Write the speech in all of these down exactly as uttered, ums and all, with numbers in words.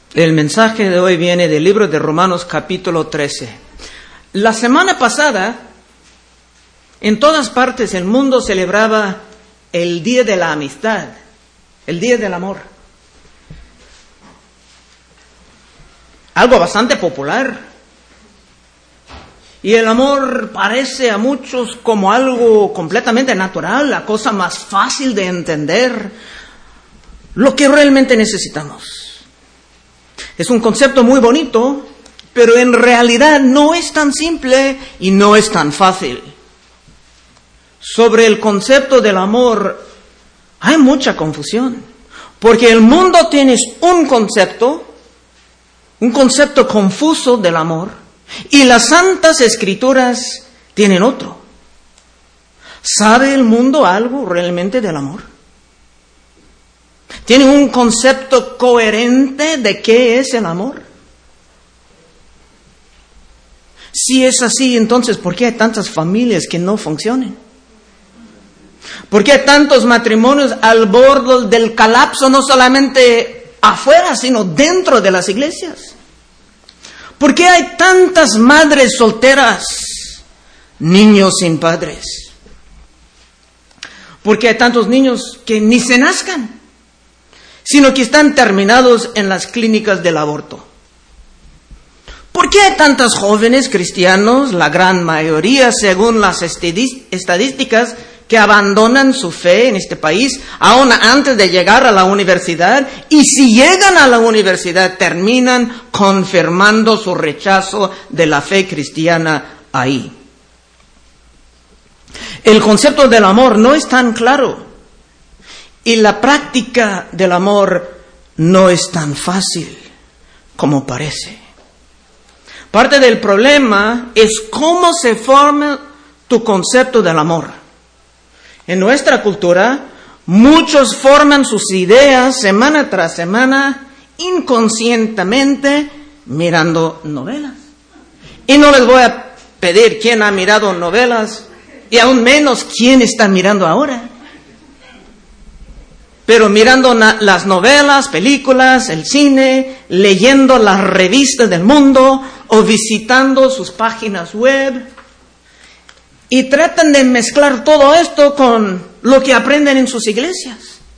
El mensaje de hoy viene del libro de Romanos capítulo trece. La semana pasada, en todas partes del mundo celebraba el Día de la Amistad, el Día del Amor. Algo bastante popular. Y el amor parece a muchos como algo completamente natural, la cosa más fácil de entender, lo que realmente necesitamos. Es un concepto muy bonito, pero en realidad no es tan simple y no es tan fácil. Sobre el concepto del amor hay mucha confusión, porque el mundo tiene un concepto, un concepto confuso del amor, y las Santas Escrituras tienen otro. ¿Sabe el mundo algo realmente del amor? ¿Tiene un concepto coherente de qué es el amor? Si es así, entonces, ¿por qué hay tantas familias que no funcionan? ¿Por qué hay tantos matrimonios al borde del colapso, no solamente afuera, sino dentro de las iglesias? ¿Por qué hay tantas madres solteras, niños sin padres? ¿Por qué hay tantos niños que ni se nazcan, sino que están terminados en las clínicas del aborto? ¿Por qué hay tantos jóvenes cristianos, la gran mayoría según las estadísticas, que abandonan su fe en este país aún antes de llegar a la universidad, y si llegan a la universidad terminan confirmando su rechazo de la fe cristiana ahí? El concepto del amor no es tan claro y la práctica del amor no es tan fácil como parece. Parte del problema es cómo se forma tu concepto del amor. En nuestra cultura, muchos forman sus ideas semana tras semana, inconscientemente, mirando novelas. Y no les voy a pedir quién ha mirado novelas, y aún menos quién está mirando ahora. Pero mirando na- las novelas, películas, el cine, leyendo las revistas del mundo o visitando sus páginas web. Y tratan de mezclar todo esto con lo que aprenden en sus iglesias.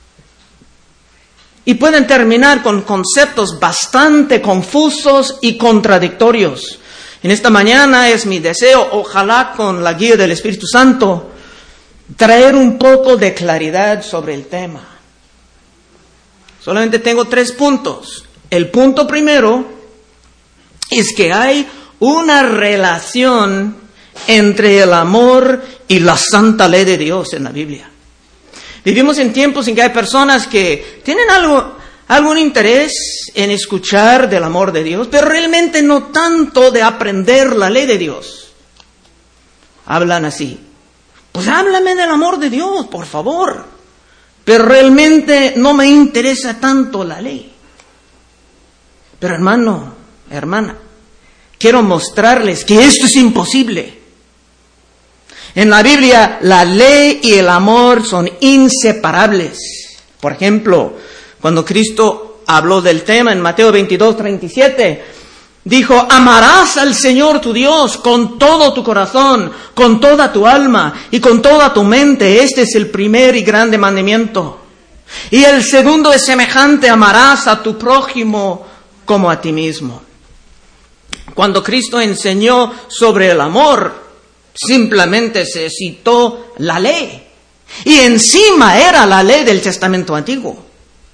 Y pueden terminar con conceptos bastante confusos y contradictorios. En esta mañana es mi deseo, ojalá con la guía del Espíritu Santo, traer un poco de claridad sobre el tema. Solamente tengo tres puntos. El punto primero es que hay una relación entre el amor y la santa ley de Dios en la Biblia. Vivimos en tiempos en que hay personas que tienen algo, algún interés en escuchar del amor de Dios, pero realmente no tanto de aprender la ley de Dios. Hablan así: pues háblame del amor de Dios, por favor, pero realmente no me interesa tanto la ley. Pero hermano, hermana, quiero mostrarles que esto es imposible. En la Biblia, la ley y el amor son inseparables. Por ejemplo, cuando Cristo habló del tema en Mateo veintidós, treinta y siete, dijo: amarás al Señor tu Dios con todo tu corazón, con toda tu alma y con toda tu mente. Este es el primer y grande mandamiento. Y el segundo es semejante: amarás a tu prójimo como a ti mismo. Cuando Cristo enseñó sobre el amor, simplemente se citó la ley. Y encima era la ley del Testamento Antiguo.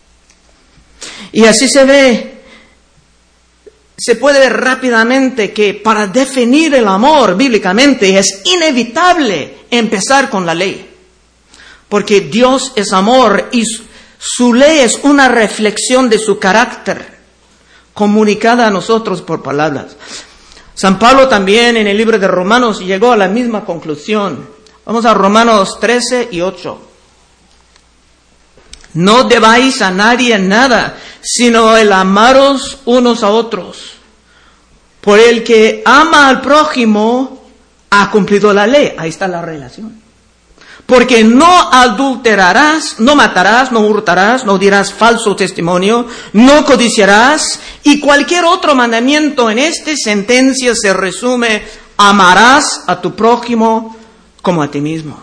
Y así se ve, se puede ver rápidamente que para definir el amor bíblicamente es inevitable empezar con la ley. Porque Dios es amor y su, su ley es una reflexión de su carácter, comunicada a nosotros por palabras. San Pablo también en el libro de Romanos llegó a la misma conclusión. Vamos a Romanos trece y ocho. No debáis a nadie nada, sino el amaros unos a otros. Por el que ama al prójimo ha cumplido la ley. Ahí está la relación. Porque no adulterarás, no matarás, no hurtarás, no dirás falso testimonio, no codiciarás, y cualquier otro mandamiento en esta sentencia se resume: amarás a tu prójimo como a ti mismo.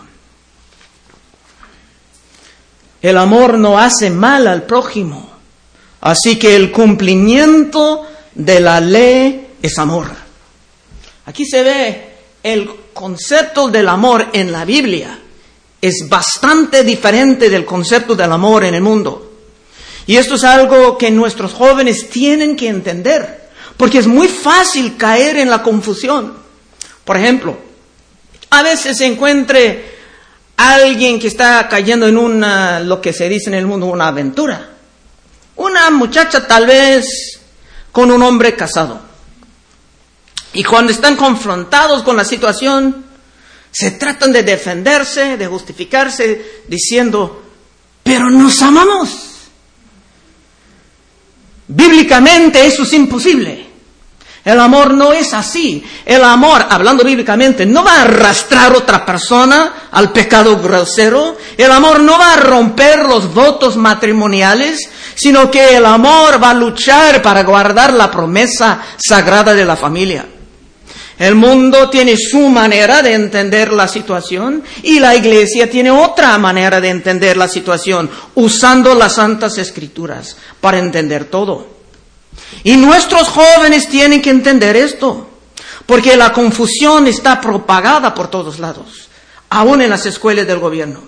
El amor no hace mal al prójimo, así que el cumplimiento de la ley es amor. Aquí se ve el concepto del amor en la Biblia. Es bastante diferente del concepto del amor en el mundo. Y esto es algo que nuestros jóvenes tienen que entender, porque es muy fácil caer en la confusión. Por ejemplo, a veces se encuentre alguien que está cayendo en una, lo que se dice en el mundo, una aventura. Una muchacha tal vez con un hombre casado. Y cuando están confrontados con la situación, se tratan de defenderse, de justificarse, diciendo: pero nos amamos. Bíblicamente eso es imposible. El amor no es así. El amor, hablando bíblicamente, no va a arrastrar a otra persona al pecado grosero. El amor no va a romper los votos matrimoniales, sino que el amor va a luchar para guardar la promesa sagrada de la familia. El mundo tiene su manera de entender la situación y la iglesia tiene otra manera de entender la situación, usando las Santas Escrituras para entender todo. Y nuestros jóvenes tienen que entender esto, porque la confusión está propagada por todos lados, aún en las escuelas del gobierno.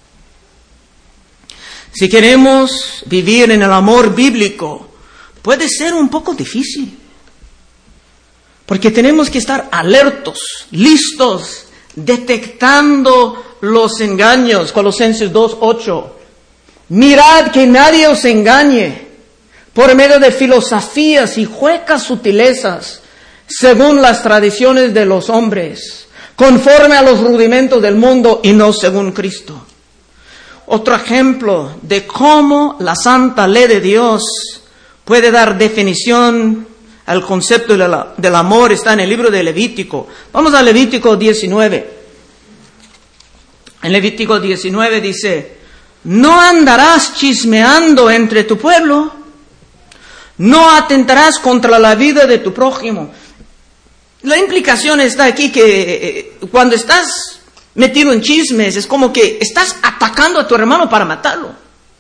Si queremos vivir en el amor bíblico, puede ser un poco difícil. Porque tenemos que estar alertos, listos, detectando los engaños. Colosenses dos ocho. Mirad que nadie os engañe por medio de filosofías y huecas sutilezas, según las tradiciones de los hombres, conforme a los rudimentos del mundo y no según Cristo. Otro ejemplo de cómo la santa ley de Dios puede dar definición al concepto de la, del amor está en el libro de Levítico. Vamos a Levítico diecinueve. En Levítico diecinueve dice: no andarás chismeando entre tu pueblo, no atentarás contra la vida de tu prójimo. La implicación está aquí que eh, cuando estás metido en chismes es como que estás atacando a tu hermano para matarlo.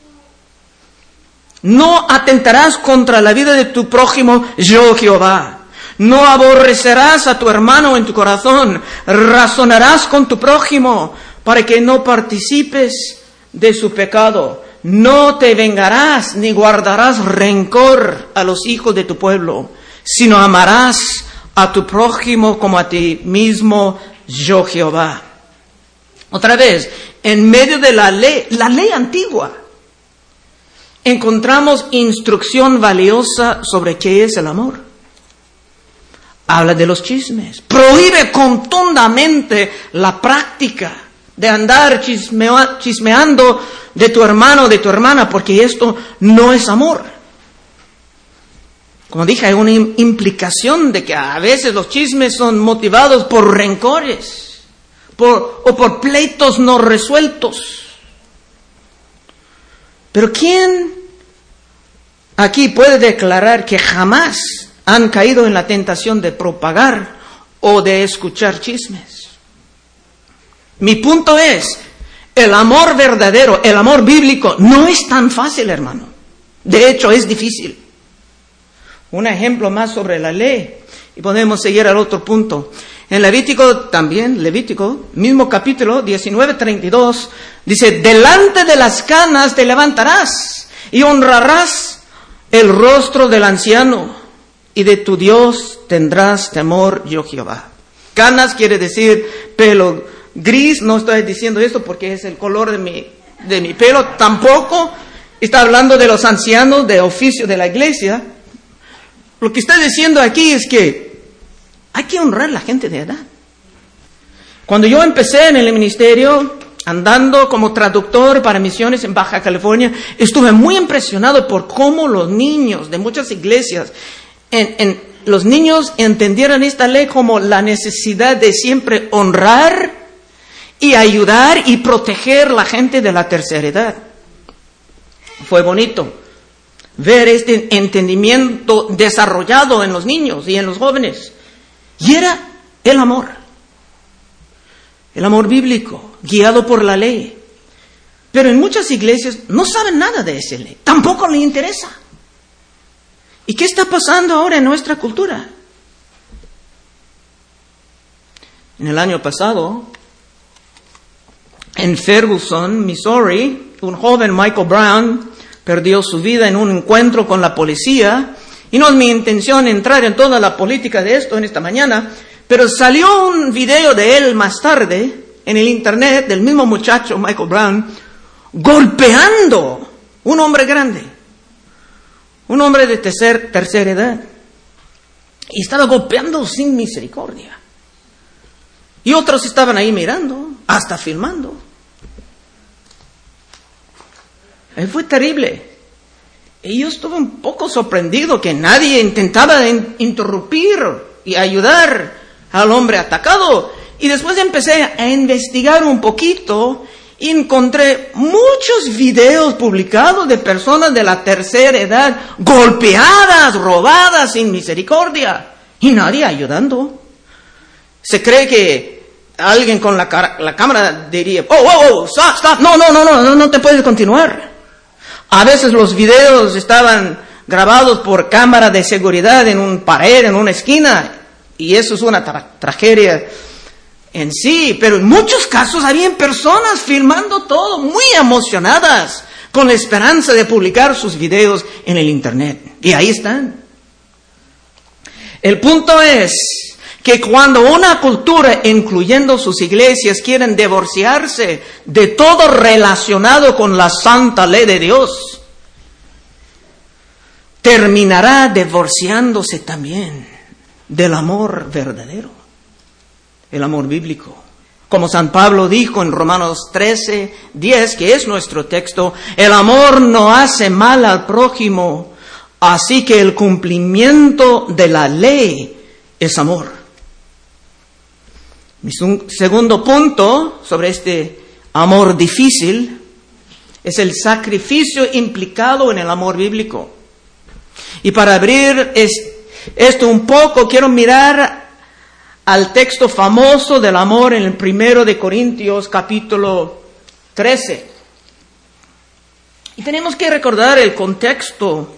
No atentarás contra la vida de tu prójimo, yo Jehová. No aborrecerás a tu hermano en tu corazón. Razonarás con tu prójimo para que no participes de su pecado. No te vengarás ni guardarás rencor a los hijos de tu pueblo, sino amarás a tu prójimo como a ti mismo, yo Jehová. Otra vez, en medio de la ley, la ley antigua, encontramos instrucción valiosa sobre qué es el amor. Habla de los chismes. Prohíbe contundamente la práctica de andar chismea, chismeando de tu hermano o de tu hermana, porque esto no es amor. Como dije, hay una implicación de que a veces los chismes son motivados por rencores por, o por pleitos no resueltos. Pero ¿quién aquí puede declarar que jamás han caído en la tentación de propagar o de escuchar chismes? Mi punto es, el amor verdadero, el amor bíblico, no es tan fácil, hermano. De hecho, es difícil. Un ejemplo más sobre la ley, y podemos seguir al otro punto. En Levítico también, Levítico, mismo capítulo diecinueve treinta y dos, dice: delante de las canas te levantarás y honrarás el rostro del anciano, y de tu Dios tendrás temor, yo Jehová. Canas quiere decir pelo gris. No estoy diciendo esto porque es el color de mi, de mi pelo. Tampoco está hablando de los ancianos de oficio de la iglesia. Lo que está diciendo aquí es que hay que honrar a la gente de edad. Cuando yo empecé en el ministerio, andando como traductor para misiones en Baja California, estuve muy impresionado por cómo los niños de muchas iglesias, en, en, los niños entendieron esta ley como la necesidad de siempre honrar y ayudar y proteger a la gente de la tercera edad. Fue bonito ver este entendimiento desarrollado en los niños y en los jóvenes. Y era el amor. El amor bíblico, guiado por la ley. Pero en muchas iglesias no saben nada de esa ley. Tampoco les interesa. ¿Y qué está pasando ahora en nuestra cultura? En el año pasado, en Ferguson, Missouri, un joven, Michael Brown, perdió su vida en un encuentro con la policía. Y no es mi intención entrar en toda la política de esto en esta mañana, pero salió un video de él más tarde en el internet, del mismo muchacho, Michael Brown, golpeando un hombre grande, un hombre de tercer, tercera edad. Y estaba golpeando sin misericordia. Y otros estaban ahí mirando, hasta filmando. Él fue terrible. Y yo estuve un poco sorprendido que nadie intentaba in- interrumpir y ayudar al hombre atacado. Y después empecé a investigar un poquito y encontré muchos videos publicados de personas de la tercera edad golpeadas, robadas sin misericordia. Y nadie ayudando. Se cree que alguien con la, cara, la cámara diría, oh, oh, oh, stop, stop, no, no, no, no, no, no te puedes continuar. A veces los videos estaban grabados por cámara de seguridad en una pared, en una esquina, y eso es una tra- tragedia en sí, pero en muchos casos habían personas filmando todo, muy emocionadas, con la esperanza de publicar sus videos en el internet. Y ahí están. El punto es que cuando una cultura, incluyendo sus iglesias, quieren divorciarse de todo relacionado con la santa ley de Dios, terminará divorciándose también del amor verdadero, el amor bíblico. Como San Pablo dijo en Romanos trece, diez, que es nuestro texto, el amor no hace mal al prójimo, así que el cumplimiento de la ley es amor. Mi segundo punto sobre este amor difícil es el sacrificio implicado en el amor bíblico. Y para abrir esto un poco, quiero mirar al texto famoso del amor en el primero de Corintios, capítulo trece. Y tenemos que recordar el contexto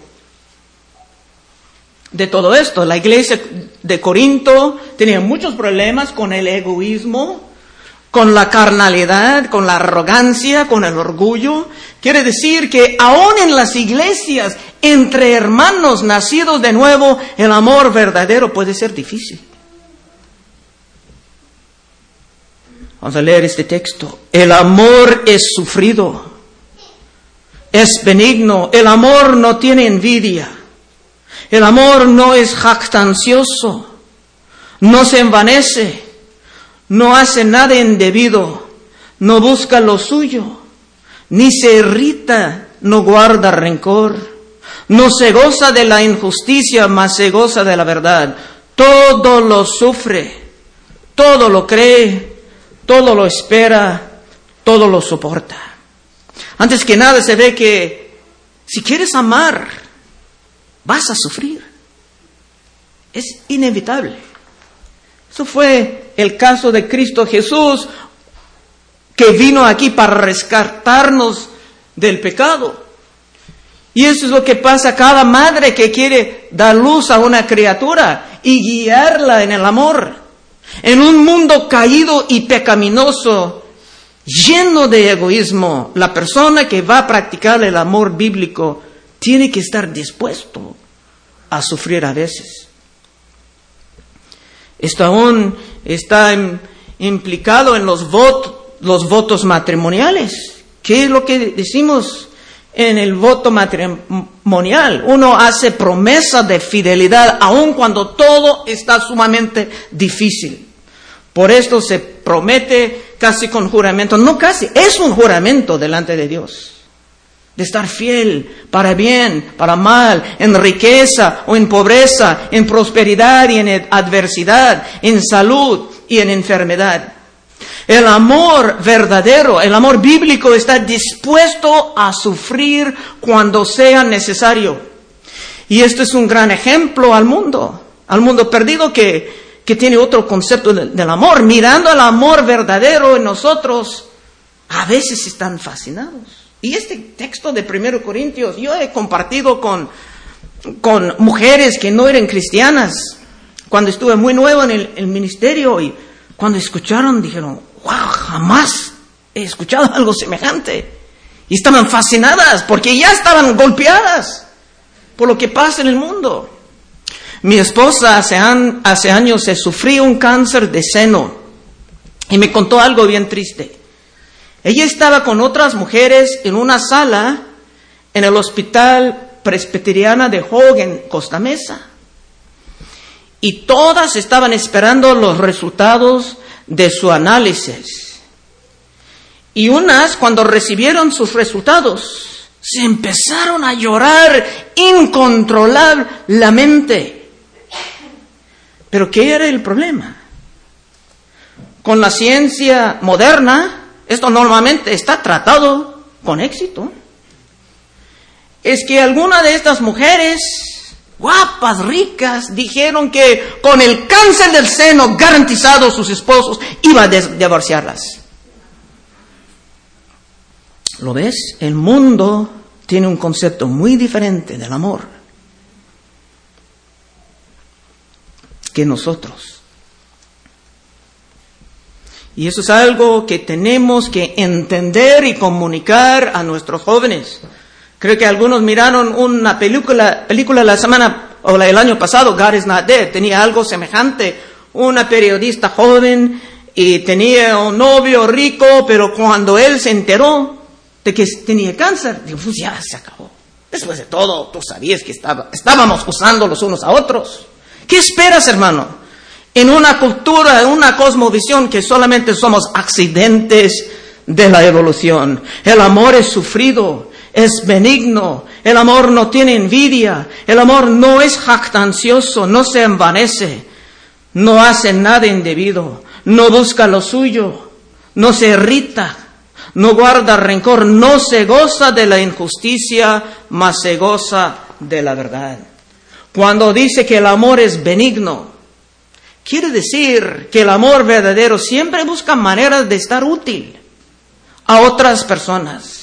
de todo esto. La iglesia de Corinto tenía muchos problemas con el egoísmo, con la carnalidad, con la arrogancia, con el orgullo. Quiere decir que aún en las iglesias, entre hermanos nacidos de nuevo, el amor verdadero puede ser difícil. Vamos a leer este texto. El amor es sufrido, es benigno, el amor no tiene envidia. El amor no es jactancioso, no se envanece, no hace nada indebido, no busca lo suyo, ni se irrita, no guarda rencor, no se goza de la injusticia, mas se goza de la verdad. Todo lo sufre, todo lo cree, todo lo espera, todo lo soporta. Antes que nada se ve que si quieres amar, vas a sufrir. Es inevitable. Eso fue el caso de Cristo Jesús, que vino aquí para rescatarnos del pecado. Y eso es lo que pasa a cada madre que quiere dar luz a una criatura y guiarla en el amor. En un mundo caído y pecaminoso, lleno de egoísmo, la persona que va a practicar el amor bíblico tiene que estar dispuesto a sufrir a veces. Esto aún está in, implicado en los, vot, los votos matrimoniales. ¿Qué es lo que decimos en el voto matrimonial? Uno hace promesa de fidelidad aun cuando todo está sumamente difícil. Por esto se promete casi con juramento. No casi, es un juramento delante de Dios. De estar fiel para bien, para mal, en riqueza o en pobreza, en prosperidad y en adversidad, en salud y en enfermedad. El amor verdadero, el amor bíblico está dispuesto a sufrir cuando sea necesario. Y esto es un gran ejemplo al mundo, al mundo perdido que, que tiene otro concepto del, del amor. Mirando el amor verdadero en nosotros, a veces están fascinados. Y este texto de primero Corintios, yo he compartido con, con mujeres que no eran cristianas, cuando estuve muy nuevo en el, el ministerio, y cuando escucharon dijeron, wow, jamás he escuchado algo semejante. Y estaban fascinadas porque ya estaban golpeadas por lo que pasa en el mundo. Mi esposa hace, an, hace años se sufrió un cáncer de seno y me contó algo bien triste. Ella estaba con otras mujeres en una sala en el Hospital Presbiteriana de Hogue en Costa Mesa. Y todas estaban esperando los resultados de su análisis. Y unas, cuando recibieron sus resultados, se empezaron a llorar incontrolablemente. ¿Pero qué era el problema? Con la ciencia moderna, esto normalmente está tratado con éxito. Es que alguna de estas mujeres guapas, ricas, dijeron que con el cáncer del seno garantizado sus esposos iban a des- divorciarlas. ¿Lo ves? El mundo tiene un concepto muy diferente del amor que nosotros. Y eso es algo que tenemos que entender y comunicar a nuestros jóvenes. Creo que algunos miraron una película, película la semana o el año pasado, God is Not Dead, tenía algo semejante. Una periodista joven y tenía un novio rico, pero cuando él se enteró de que tenía cáncer, dijo, pues ya se acabó. Después de todo, tú sabías que estaba, estábamos usando los unos a otros. ¿Qué esperas, hermano? En una cultura, en una cosmovisión que solamente somos accidentes de la evolución. El amor es sufrido, es benigno, el amor no tiene envidia, el amor no es jactancioso, no se envanece, no hace nada indebido, no busca lo suyo, no se irrita, no guarda rencor, no se goza de la injusticia, mas se goza de la verdad. Cuando dice que el amor es benigno, quiere decir que el amor verdadero siempre busca maneras de estar útil a otras personas.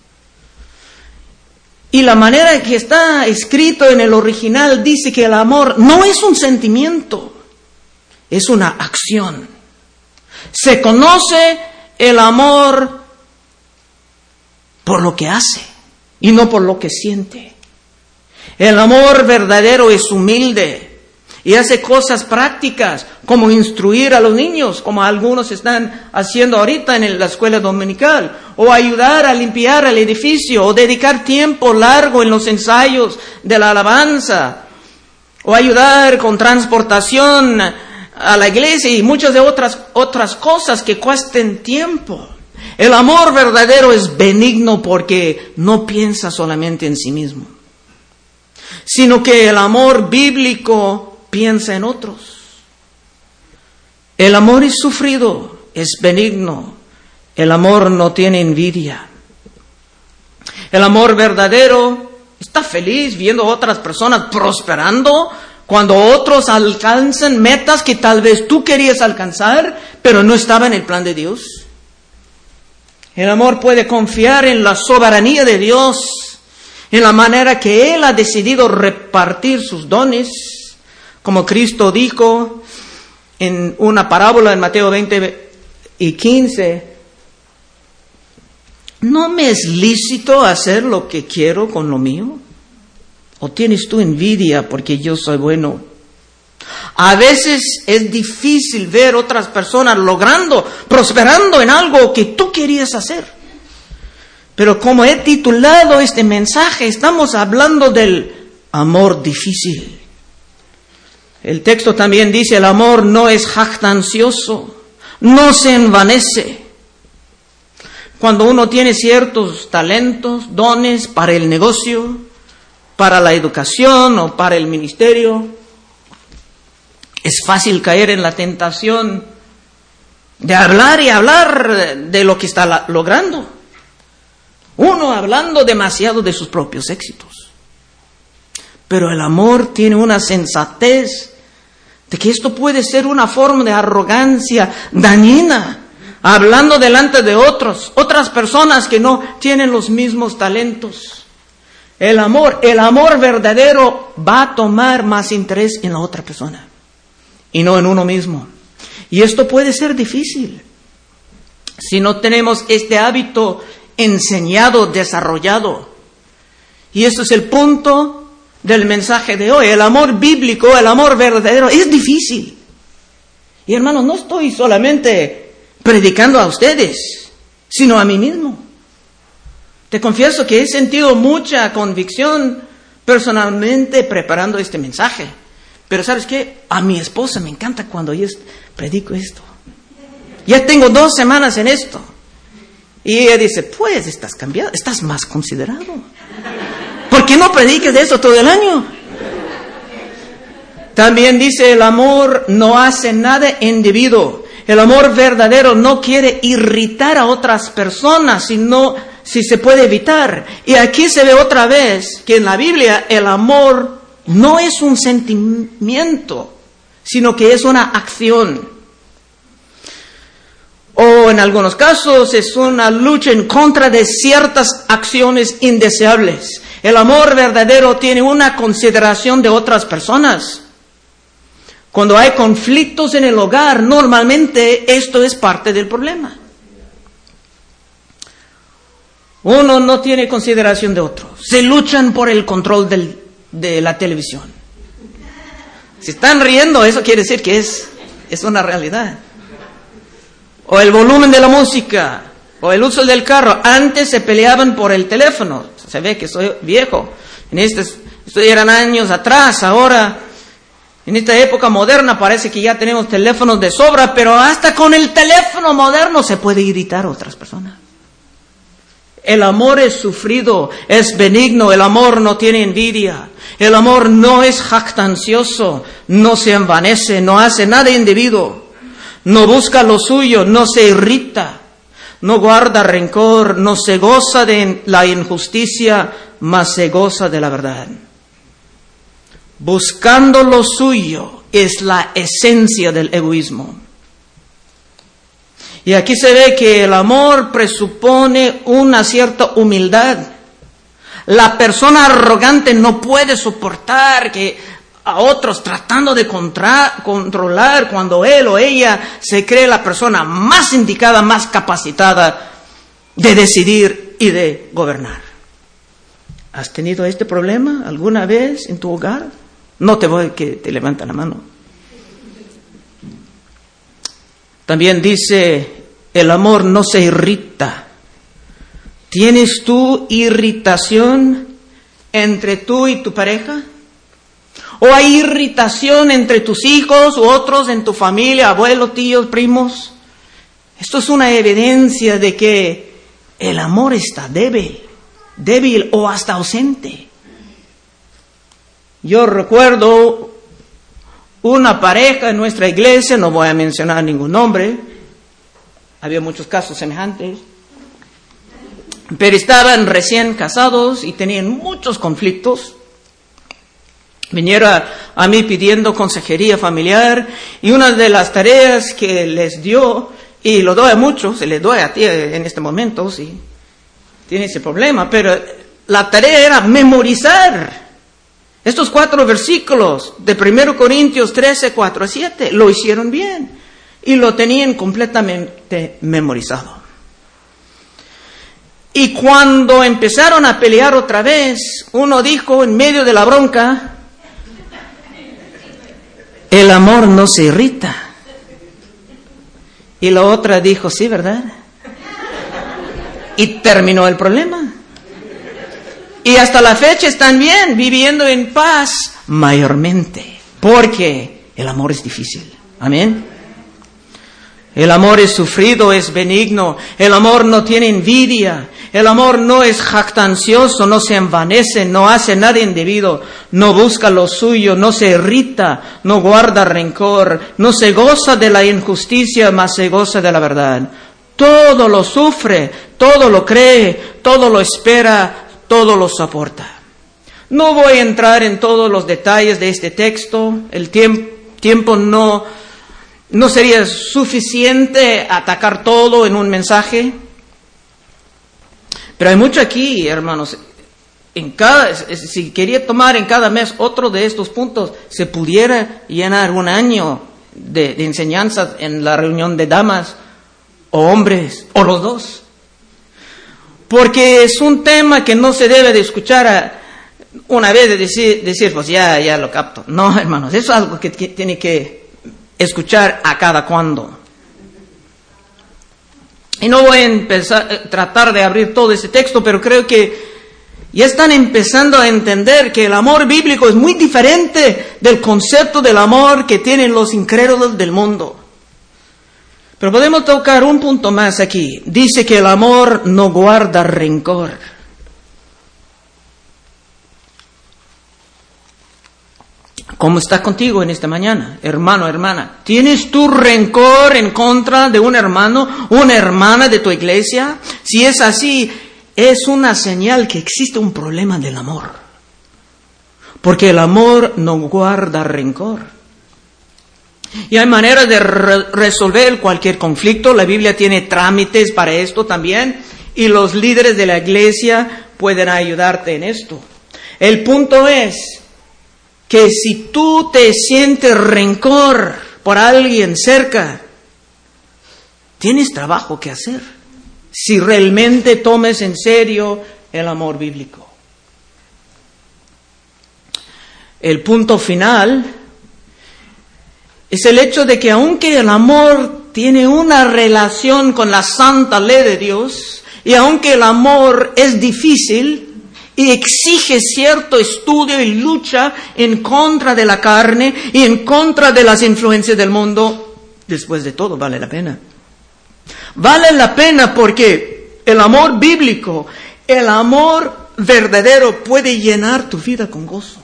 Y la manera en que está escrito en el original dice que el amor no es un sentimiento, es una acción. Se conoce el amor por lo que hace y no por lo que siente. El amor verdadero es humilde y hace cosas prácticas, como instruir a los niños, como algunos están haciendo ahorita en la escuela dominical, o ayudar a limpiar el edificio, o dedicar tiempo largo en los ensayos de la alabanza, o ayudar con transportación a la iglesia y muchas de otras, otras cosas que cuesten tiempo. El amor verdadero es benigno porque no piensa solamente en sí mismo, sino que el amor bíblico piensa en otros. El amor es sufrido, es benigno. El amor no tiene envidia. El amor verdadero está feliz viendo a otras personas prosperando cuando otros alcanzan metas que tal vez tú querías alcanzar, pero no estaba en el plan de Dios. El amor puede confiar en la soberanía de Dios, en la manera que Él ha decidido repartir sus dones. Como Cristo dijo en una parábola en Mateo veinte y quince, ¿no me es lícito hacer lo que quiero con lo mío? ¿O tienes tú envidia porque yo soy bueno? A veces es difícil ver otras personas logrando, prosperando en algo que tú querías hacer. Pero como he titulado este mensaje, estamos hablando del amor difícil. El texto también dice, el amor no es jactancioso, no se envanece. Cuando uno tiene ciertos talentos, dones para el negocio, para la educación o para el ministerio, es fácil caer en la tentación de hablar y hablar de lo que está logrando. Uno hablando demasiado de sus propios éxitos. Pero el amor tiene una sensatez de que esto puede ser una forma de arrogancia dañina, hablando delante de otros, otras personas que no tienen los mismos talentos. El amor, el amor verdadero va a tomar más interés en la otra persona y no en uno mismo. Y esto puede ser difícil si no tenemos este hábito enseñado, desarrollado. Y eso es el punto del mensaje de hoy. El amor bíblico, el amor verdadero, es difícil. Y hermanos, no estoy solamente predicando a ustedes, sino a mí mismo. Te confieso que he sentido mucha convicción personalmente preparando este mensaje. Pero ¿sabes qué? A mi esposa me encanta cuando yo predico esto. Ya tengo dos semanas en esto. Y ella dice, pues estás cambiado, estás más considerado. ¿Por qué no prediques de eso todo el año? También dice, el amor no hace nada indebido. El amor verdadero no quiere irritar a otras personas, sino si se puede evitar. Y aquí se ve otra vez que en la Biblia el amor no es un sentimiento, sino que es una acción. O en algunos casos es una lucha en contra de ciertas acciones indeseables. El amor verdadero tiene una consideración de otras personas. Cuando hay conflictos en el hogar, normalmente esto es parte del problema. Uno no tiene consideración de otro. Se luchan por el control del, de la televisión. Si están riendo, eso quiere decir que es, es una realidad. O el volumen de la música, o el uso del carro. Antes se peleaban por el teléfono. Se ve que soy viejo. En este, esto eran años atrás. Ahora, en esta época moderna, parece que ya tenemos teléfonos de sobra, pero hasta con el teléfono moderno se puede irritar a otras personas. El amor es sufrido, es benigno, el amor no tiene envidia. El amor no es jactancioso, no se envanece, no hace nada indebido. No busca lo suyo, no se irrita, no guarda rencor, no se goza de la injusticia, mas se goza de la verdad. Buscando lo suyo es la esencia del egoísmo. Y aquí se ve que el amor presupone una cierta humildad. La persona arrogante no puede soportar que a otros tratando de contra, controlar cuando él o ella se cree la persona más indicada, más capacitada de decidir y de gobernar. ¿Has tenido este problema alguna vez en tu hogar? No te voy a que te levanta la mano. También dice, el amor no se irrita. ¿Tienes tú irritación entre tú y tu pareja? ¿O hay irritación entre tus hijos u otros en tu familia, abuelos, tíos, primos? Esto es una evidencia de que el amor está débil, débil o hasta ausente. Yo recuerdo una pareja en nuestra iglesia, no voy a mencionar ningún nombre, había muchos casos semejantes, pero estaban recién casados y tenían muchos conflictos. Vinieron a mí pidiendo consejería familiar y una de las tareas que les dio, y lo doy a muchos, se les doy a ti en este momento, sí, tiene ese problema, pero la tarea era memorizar estos cuatro versículos de primero Corintios trece, cuatro a siete. Lo hicieron bien y lo tenían completamente memorizado. Y cuando empezaron a pelear otra vez, uno dijo en medio de la bronca, el amor no se irrita. Y la otra dijo, sí, ¿verdad? Y terminó el problema. Y hasta la fecha están bien, viviendo en paz mayormente. Porque el amor es difícil. Amén. El amor es sufrido, es benigno. El amor no tiene envidia. El amor no es jactancioso, no se envanece, no hace nada indebido, no busca lo suyo, no se irrita, no guarda rencor, no se goza de la injusticia, mas se goza de la verdad. Todo lo sufre, todo lo cree, todo lo espera, todo lo soporta. No voy a entrar en todos los detalles de este texto. El tiemp- tiempo no, no sería suficiente atacar todo en un mensaje. Pero hay mucho aquí, hermanos. En cada, si quería tomar en cada mes otro de estos puntos, se pudiera llenar un año de, de enseñanzas en la reunión de damas o hombres, o los dos. Porque es un tema que no se debe de escuchar a, una vez de decir, decir, pues ya, ya lo capto. No, hermanos, eso es algo que t- tiene que escuchar a cada cuando. Y no voy a empezar, eh, tratar de abrir todo ese texto, pero creo que ya están empezando a entender que el amor bíblico es muy diferente del concepto del amor que tienen los incrédulos del mundo. Pero podemos tocar un punto más aquí. Dice que el amor no guarda rencor. ¿Cómo está contigo en esta mañana, hermano, hermana? ¿Tienes tú rencor en contra de un hermano, una hermana de tu iglesia? Si es así, es una señal que existe un problema del amor. Porque el amor no guarda rencor. Y hay maneras de re- resolver cualquier conflicto. La Biblia tiene trámites para esto también. Y los líderes de la iglesia pueden ayudarte en esto. El punto es que si tú te sientes rencor por alguien cerca, tienes trabajo que hacer. Si realmente tomes en serio el amor bíblico. El punto final es el hecho de que aunque el amor tiene una relación con la santa ley de Dios, y aunque el amor es difícil y exige cierto estudio y lucha en contra de la carne y en contra de las influencias del mundo, después de todo vale la pena. Vale la pena porque el amor bíblico, el amor verdadero puede llenar tu vida con gozo.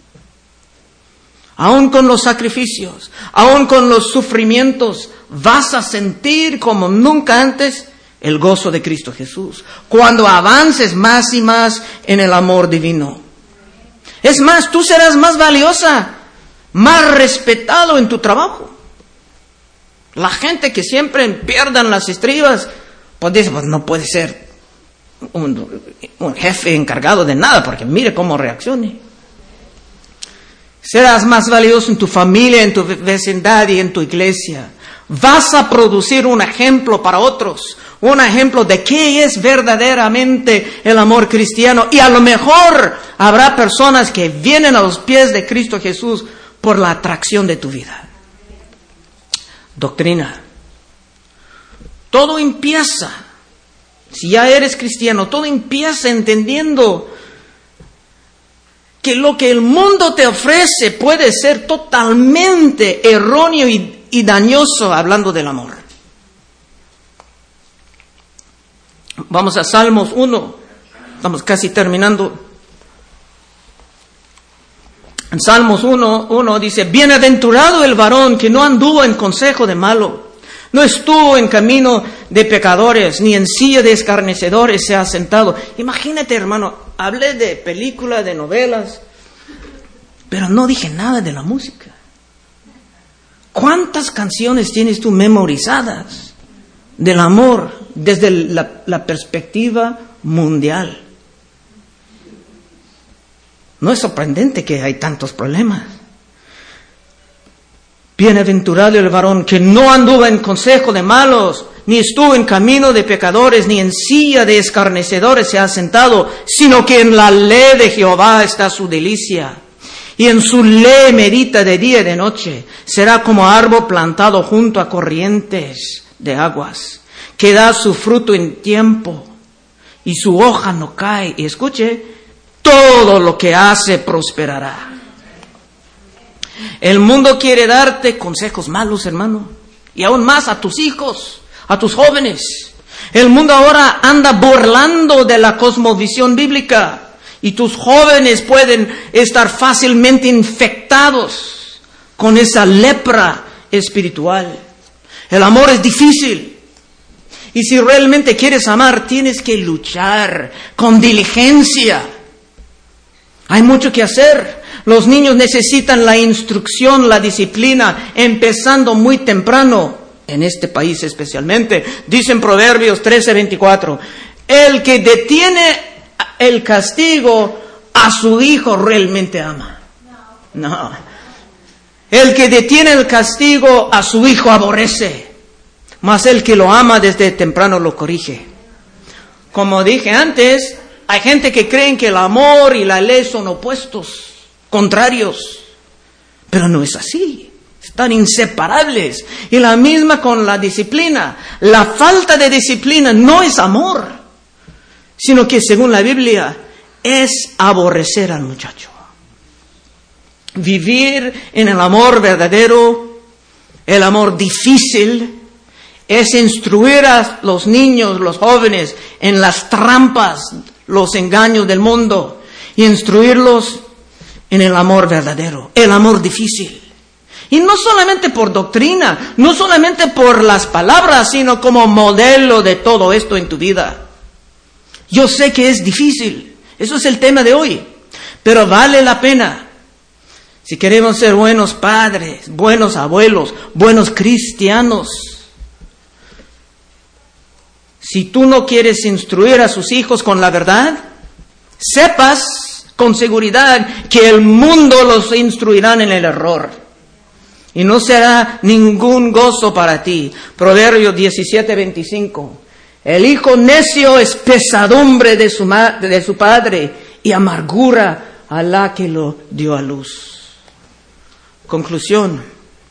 Aún con los sacrificios, aún con los sufrimientos, vas a sentir como nunca antes el gozo de Cristo Jesús. Cuando avances más y más en el amor divino. Es más, tú serás más valiosa, más respetado en tu trabajo. La gente que siempre pierdan las estribas, pues dice, pues no puede ser un, un jefe encargado de nada, porque mire cómo reaccione. Serás más valioso en tu familia, en tu vecindad y en tu iglesia. Vas a producir un ejemplo para otros, un ejemplo de qué es verdaderamente el amor cristiano. Y a lo mejor habrá personas que vienen a los pies de Cristo Jesús por la atracción de tu vida. Doctrina. Todo empieza, si ya eres cristiano, todo empieza entendiendo que lo que el mundo te ofrece puede ser totalmente erróneo y, y dañoso hablando del amor. Vamos a Salmos uno, estamos casi terminando. En Salmos uno, uno dice, bienaventurado el varón que no anduvo en consejo de malo, no estuvo en camino de pecadores, ni en silla de escarnecedores se ha sentado. Imagínate, hermano, hablé de películas, de novelas, pero no dije nada de la música. ¿Cuántas canciones tienes tú memorizadas del amor desde la, la perspectiva mundial? No es sorprendente que hay tantos problemas. Bienaventurado el varón que no anduvo en consejo de malos, ni estuvo en camino de pecadores, ni en silla de escarnecedores se ha sentado, sino que en la ley de Jehová está su delicia, y en su ley medita de día y de noche. Será como árbol plantado junto a corrientes de aguas, que da su fruto en tiempo, y su hoja no cae. Y escuche, todo lo que hace prosperará. El mundo quiere darte consejos malos, hermano. y aún más a tus hijos, a tus jóvenes. El mundo ahora anda burlando de la cosmovisión bíblica y tus jóvenes pueden estar fácilmente infectados con esa lepra espiritual. El amor es difícil y si realmente quieres amar tienes que luchar con diligencia. Hay mucho que hacer. Los niños necesitan la instrucción, la disciplina, empezando muy temprano, en este país especialmente. Dicen Proverbios trece veinticuatro, el que detiene el castigo a su hijo realmente ama. No. El que detiene el castigo a su hijo aborrece, mas el que lo ama desde temprano lo corrige. Como dije antes, hay gente que creen que el amor y la ley son opuestos, contrarios, pero no es así, están inseparables. Y la misma con la disciplina. La falta de disciplina no es amor, sino que según la Biblia es aborrecer al muchacho. Vivir en el amor verdadero, el amor difícil, es instruir a los niños, los jóvenes, en las trampas, los engaños del mundo, y instruirlos en el amor verdadero, el amor difícil. Y no solamente por doctrina, no solamente por las palabras, sino como modelo de todo esto en tu vida. Yo sé que es difícil, eso es el tema de hoy, pero vale la pena. Si queremos ser buenos padres, buenos abuelos, buenos cristianos. Si tú no quieres instruir a sus hijos con la verdad, sepas con seguridad que el mundo los instruirá en el error. Y no será ningún gozo para ti. Proverbios diecisiete veinticinco. El hijo necio es pesadumbre de su, ma- de su padre y amargura a la que lo dio a luz. Conclusión.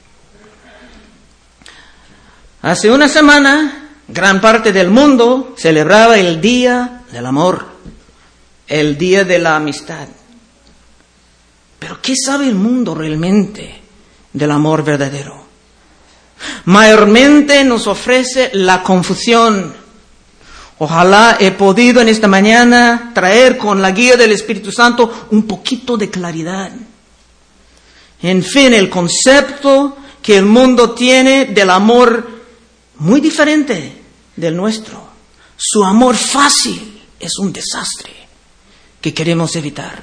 Hace una semana, gran parte del mundo celebraba el Día del Amor, el Día de la Amistad. Pero ¿qué sabe el mundo realmente del amor verdadero? Mayormente nos ofrece la confusión. Ojalá he podido en esta mañana traer con la guía del Espíritu Santo un poquito de claridad. En fin, el concepto que el mundo tiene del amor muy diferente del nuestro. Su amor fácil es un desastre que queremos evitar.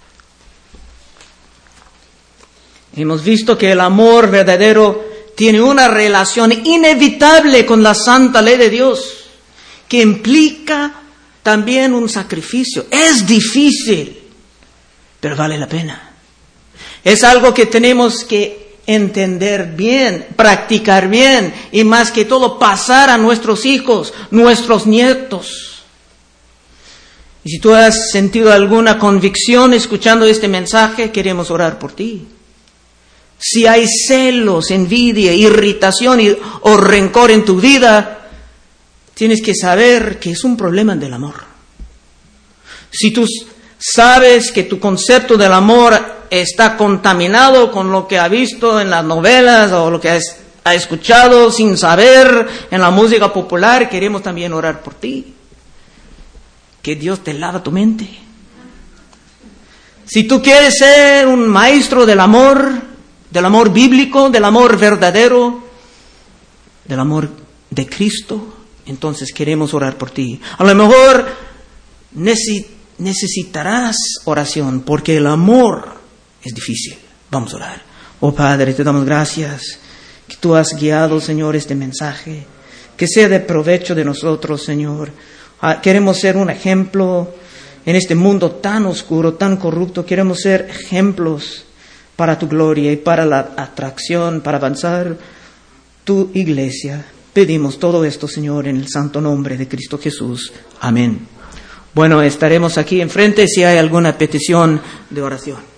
Hemos visto que el amor verdadero tiene una relación inevitable con la santa ley de Dios, que implica también un sacrificio. Es difícil, pero vale la pena. Es algo que tenemos que entender bien, practicar bien y más que todo pasar a nuestros hijos, nuestros nietos. Y si tú has sentido alguna convicción escuchando este mensaje, queremos orar por ti. Si hay celos, envidia, irritación y, o rencor en tu vida, tienes que saber que es un problema del amor. Si tú sabes que tu concepto del amor está contaminado con lo que ha visto en las novelas o lo que has, ha escuchado sin saber en la música popular, queremos también orar por ti. Que Dios te lava tu mente. Si tú quieres ser un maestro del amor, del amor bíblico, del amor verdadero, del amor de Cristo, entonces queremos orar por ti. A lo mejor necesitarás oración porque el amor es difícil. Vamos a orar. Oh Padre, te damos gracias que tú has guiado, Señor, este mensaje. Que sea de provecho de nosotros, Señor. Ah, queremos ser un ejemplo en este mundo tan oscuro, tan corrupto. Queremos ser ejemplos para tu gloria y para la atracción, para avanzar tu iglesia. Pedimos todo esto, Señor, en el santo nombre de Cristo Jesús. Amén. Bueno, estaremos aquí enfrente si hay alguna petición de oración.